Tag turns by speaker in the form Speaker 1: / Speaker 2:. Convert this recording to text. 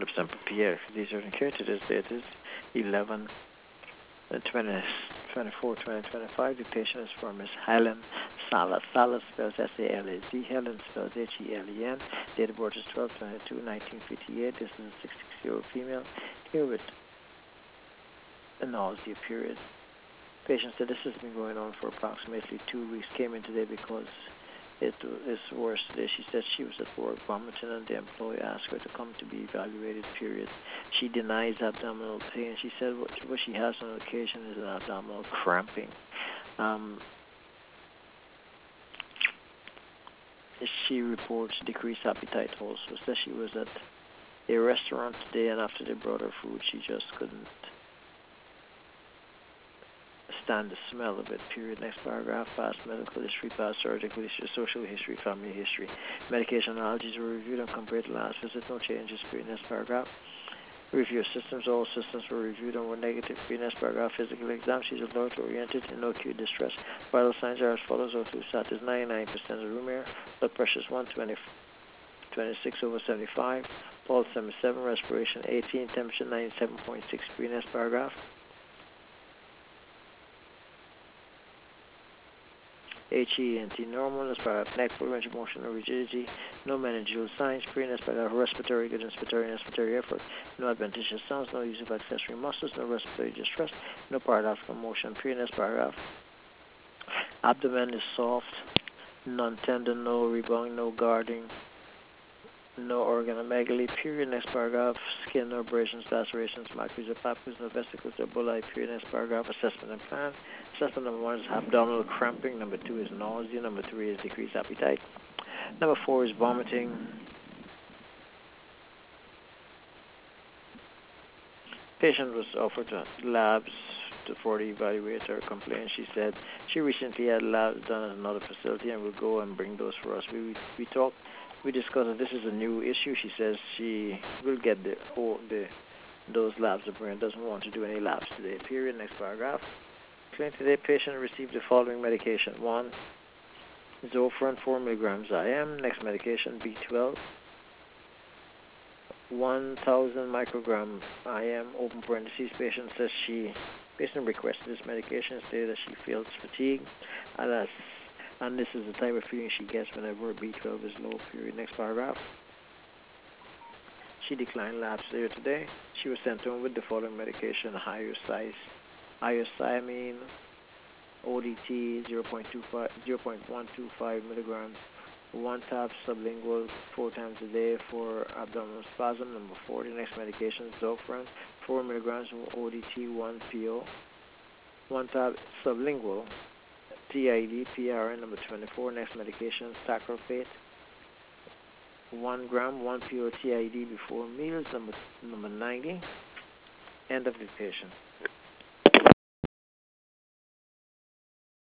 Speaker 1: 100% prepared. These are carried to this date is 11 20, 24, 2025. The patient is for Miss Helen Salas. Salas spells S-A-L-A-Z. Helen spells H-E-L-E-N. Date of birth is 12/22/1958. This is a 66-year-old female here with a nausea period. Patient said this has been going on for approximately 2 weeks. Came in today because it is worse today. She said she was at work vomiting and the employee asked her to come to be evaluated, period. She denies abdominal pain. She said what she has on occasion is an abdominal cramping. She reports decreased appetite also. Says she was at a restaurant today and after they brought her food she just couldn't stand the smell of it, period. Next paragraph, past medical history, past surgical history, social history, family history. Medication allergies were reviewed and compared to last visit. No changes, period. Next paragraph. Review systems. All systems were reviewed and were negative. Period. Next paragraph. Physical exam. She's alert oriented and no acute distress. Vital signs are as follows. O2 sat is 99% of room air. Blood pressure is 126/75. Pulse 77. Respiration 18. Temperature 97.6. Period. Next paragraph. HENT normal, as part of neck, full range of motion or rigidity, no meningeal signs, period, as part of respiratory, good inspiratory and expiratory effort, no adventitious sounds, no use of accessory muscles, no respiratory distress, no paradoxical motion, period, as paragraph. Abdomen is soft, non-tender, no rebound, no guarding, no organomegaly, period, next paragraph. Skin, no abrasions, lacerations, macros or papules, no vesicles or bullae, period, next paragraph. Assessment and plan. Assessment number 1 is abdominal cramping. Number 2 is nausea. Number 3 is decreased appetite. Number 4 is vomiting. Patient was offered labs for the evaluator complaint. She said she recently had labs done at another facility and will go and bring those for us. We discussed that this is a new issue. She says she will get those labs to bring. Doesn't want to do any labs today. Period. Next paragraph. Claim today patient received the following medication. 1. Zofran 4 milligrams IM. Next medication B12. 1,000 microgram IM. Open parentheses. Patient requested this medication. Stated that she feels fatigue, and this is the type of feeling she gets whenever her B12 is low. Period. Next paragraph. She declined labs later today. She was sent home with the following medication: iocyanine, ODT 0.125 milligrams, 1 tab sublingual 4 times a day for abdominal spasm. Number 4, the next medication is Zofran 4 milligrams ODT 1 PO, 1 tab sublingual TID PRN. Number 24, next medication Sacrofate 1 gram 1 PO TID before meals. Number 90. End of dictation.